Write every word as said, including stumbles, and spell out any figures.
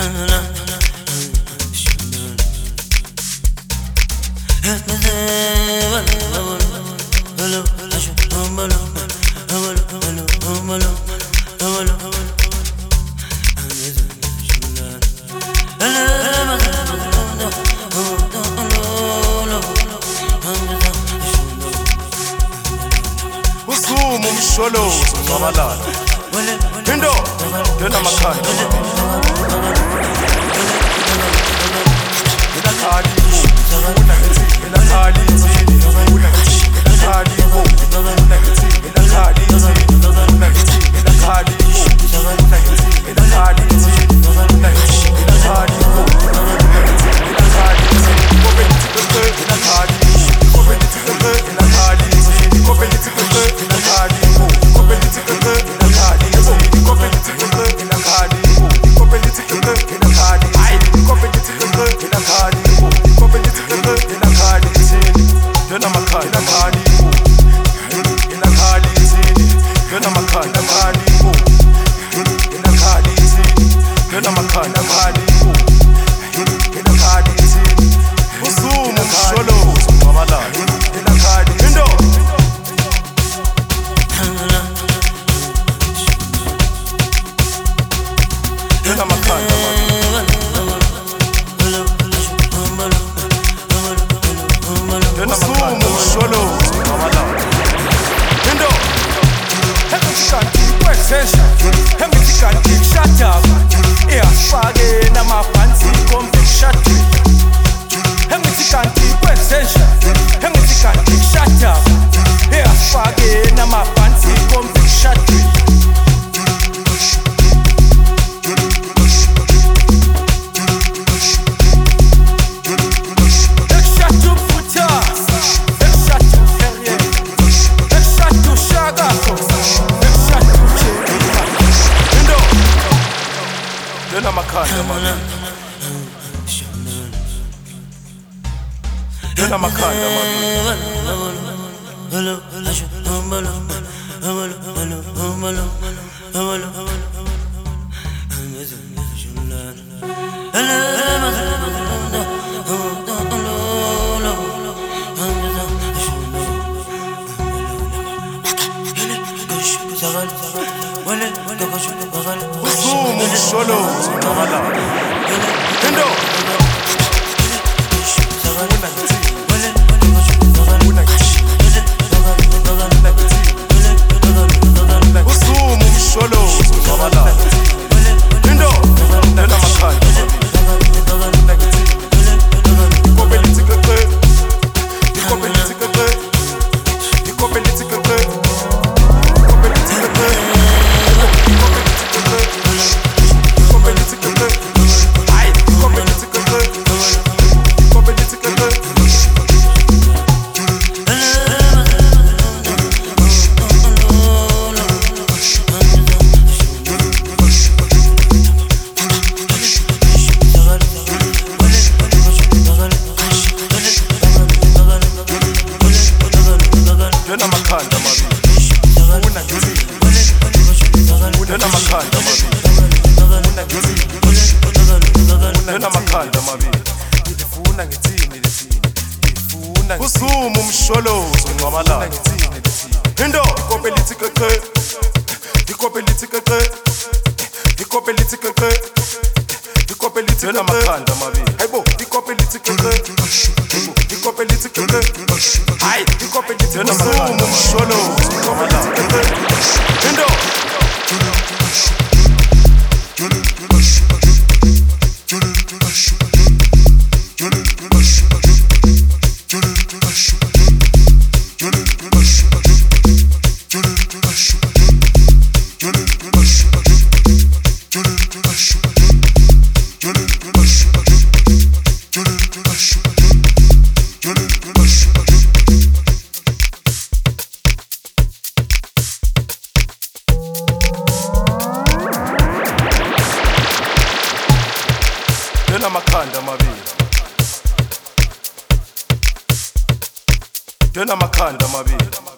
Usumu msholozo ngabalala into yona makhanda ina khali una ngithi ina khali izini una ngithi ina khali bo una ngithi ina khali izini una ngithi ina khali bo una ngithi ina khali izini una ngithi ina khali bo una ngithi ina khali izini kobe ngithi ina khali kobe ngithi ina khali izini kobe ngithi ina khali bo kobe ngithi ina khali izini kobe ngithi ina khali bo kobe ngithi ina khali ai kobe ngithi ina khali bo kobe ngithi ina khali izini yona makhanda khali bo ina khali izini yona makhanda khali bo ina khali izini yona makhanda khali bo ina khali izini usumu msholozo ngabalala ina khali into yona makhanda usumu msholozo ngabalala into Kanti kwesesha Hemithi kanti kushataba Iyafake namaphansi kombe kushatwe Hemithi kanti kwesesha Hemithi kanti kushataba Iyafake namaphansi kombe kushatwe Ekshatu futas Ekshatu herye Ekshatu shagafo yona makhanda mami yona makhanda mami usumu msholozo ngabalala into usumu msholozo ngabalala into yona makhanda ikobe lithi keke ikobe lithi keke ikobe lithi keke ikobe lithi keke yona makhanda mami una ngithi yona makhanda mami una ngithi yona makhanda mami ngifuna ngithini lethini ngifuna usumu msholozo ngabalala ngithini lethini into ikope lithi keke ikope lithi keke ikope lithi keke ikope lithi yona makhanda mami hayibo ikope lithi keke ikope lithi keke hayi ikope lithi yona makhanda msholozo ngabalala into yona makhanda mabili yona makhanda mabili